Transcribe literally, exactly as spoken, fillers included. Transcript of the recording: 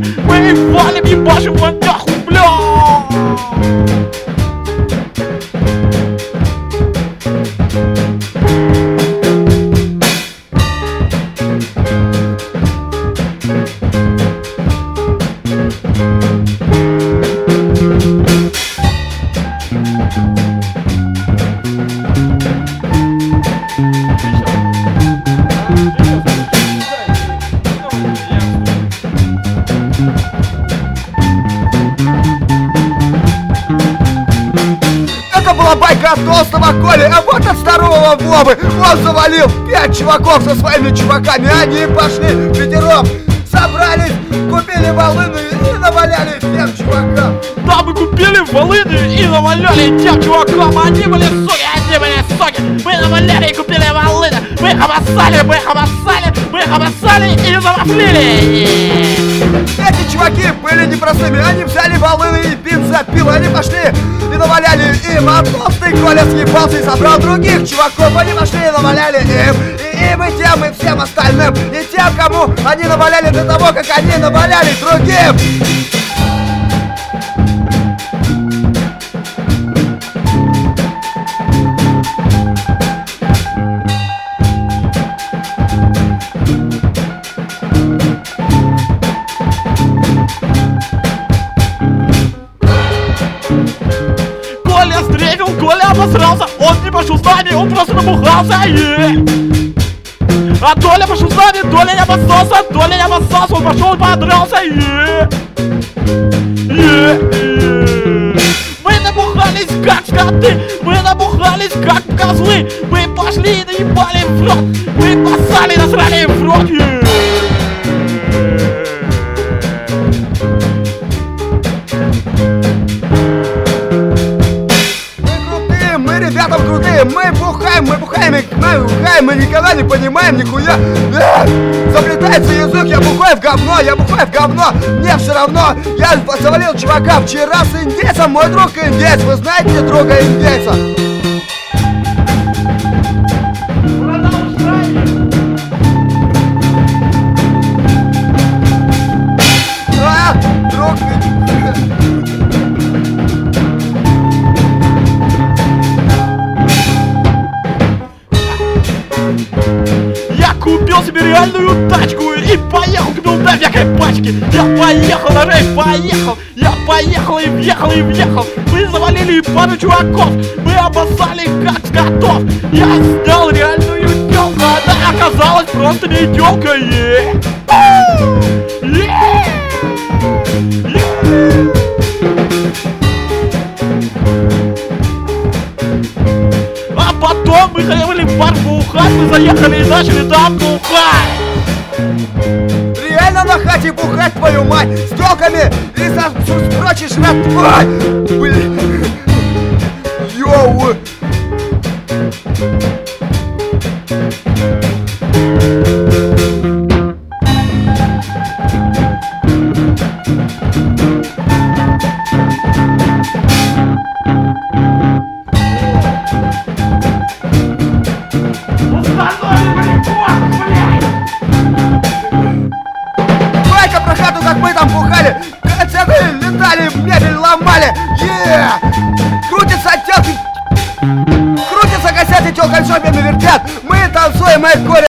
Мы валим, ебашим маньяху, бля. Это была байка от толстого Коли, а вот от здорового Вовы. Он завалил пять чуваков со своими чуваками. Они пошли пятером, собрались, купили волыны и наваляли всем чувакам. Да, мы купили волыны и наваляли тем чувакам. Они были суки, они были суки. Мы наваляли и купили волыны. Мы их обоссали, мы их обоссали, мы их обоссали и завафлили. Эти чуваки были непростыми. Они взяли волыны и бензопилы. Они пошли и наваляли им. А толстый Коля съебался и собрал других чуваков. Они пошли и наваляли им. И им, и тем, и всем остальным. И тем, кому они наваляли до того, как они наваляли другим. Коля стрефил, Коля обосрался. Он не пошел с нами, он просто набухался. Е. А Толя пошел с нами, Толя не обоссался, Толя не обоссался, он пошел и подрался. Е. Е. Е. Мы набухались как скоты, мы набухались как козлы. Мы пошли и наебали им в рот, мы поссали и насрали им в рот. Е. Мы ребята крутые, мы бухаем, мы бухаем, мы бухаем, мы никогда не понимаем нихуя. Эх, заплетается язык, я бухаю в говно, я бухаю в говно, мне все равно. Я завалил чувака вчера с индейцем, мой друг индейец, вы знаете друга индейца? А, друг Купил себе реальную тачку и поехал к билдам всякой пачки. Я поехал на рейв, поехал. Я поехал и въехал, и въехал. Мы завалили пару чуваков. Мы обоссали как скотов. Я снял реальную тёлку. Она оказалась просто не тёлка. Е. Е. Е. А потом мы хотели в бар бухать, мы заехали и начали там бухать. реально на хате бухать, твою мать, с тёлками и со, с, с прочей жратвой. Блин. Йоу. Байка про хату, как мы там бухали, концерты летали, мебель ломали. Е! Крутится тёлки, крутится кассеты, тёлка жопами вертят. Мы танцуем, мы Коля.